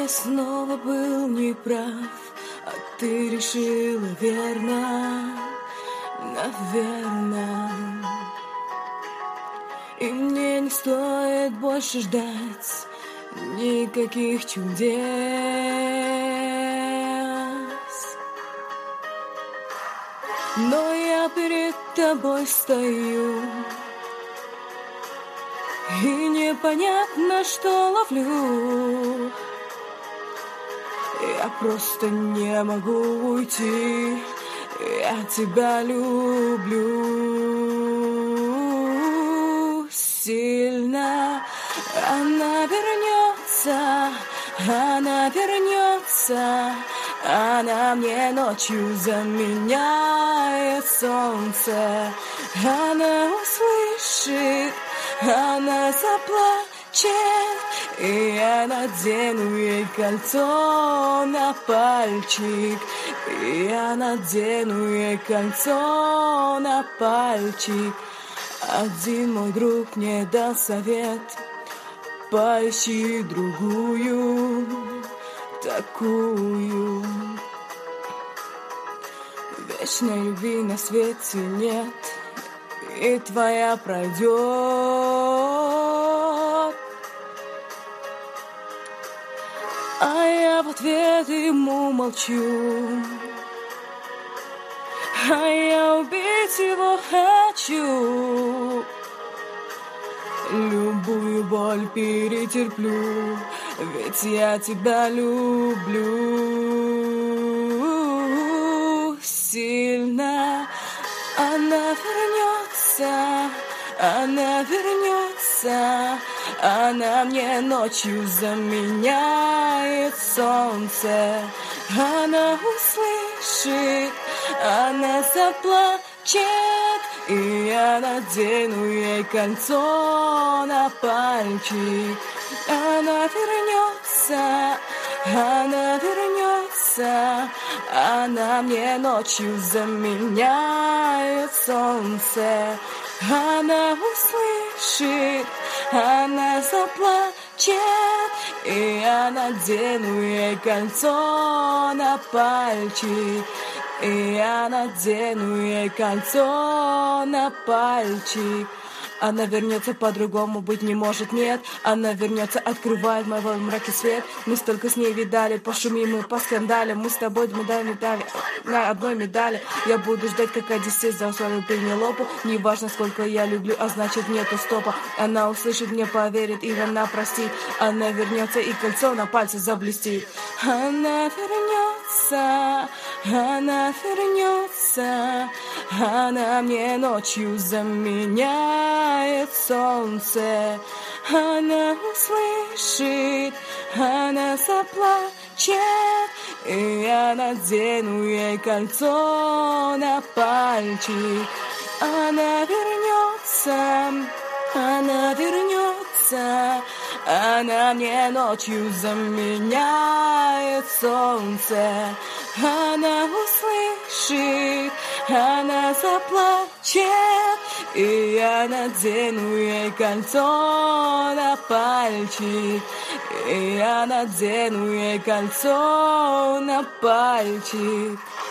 я снова был неправ, а ты решила верно, наверно. И мне не стоит больше ждать никаких чудес. Но я перед тобой стою, и непонятно, что ловлю. Я просто не могу уйти, я тебя люблю сильно. Она вернется, она вернется. Она мне ночью заменяет солнце. Она услышит, она заплачет, и я надену ей кольцо на пальчик. И я надену ей кольцо на пальчик. Один мой друг мне дал совет: поищи другую, такую. Вечной любви на свете нет, и твоя пройдет. А я в ответ ему молчу, а я убить его хочу. Любую боль перетерплю, ведь я тебя люблю сильно. Она вернется, она вернется. Она мне ночью заменяет солнце. Она услышит, она заплачет, и я надену ей кольцо на пальчик. Она вернется, она вернется. Она мне ночью заменяет солнце. Она услышит, она заплачет, и я надену ей кольцо на пальчик. И я надену ей кольцо на пальчик. Она вернется, по-другому быть не может, нет. Она вернется, открывает моего мраке свет. Мы столько с ней видали, пошумим и поскандалим. Мы с тобой медали на одной медали. Я буду ждать, как Одиссей за свою Пенелопу. Неважно, сколько я люблю, а значит нету стопа. Она услышит, мне поверит, и она простит. Она вернется, и кольцо на пальце заблестит. Она вернется, она вернется. Она мне ночью заменяет солнце. Она услышит, она заплачет, и я надену ей кольцо на пальчик. Она вернется, она вернется. Она мне ночью заменяет солнце. Она услышит, она заплачет, и я надену ей кольцо на пальчик. И я надену ей кольцо на пальчик.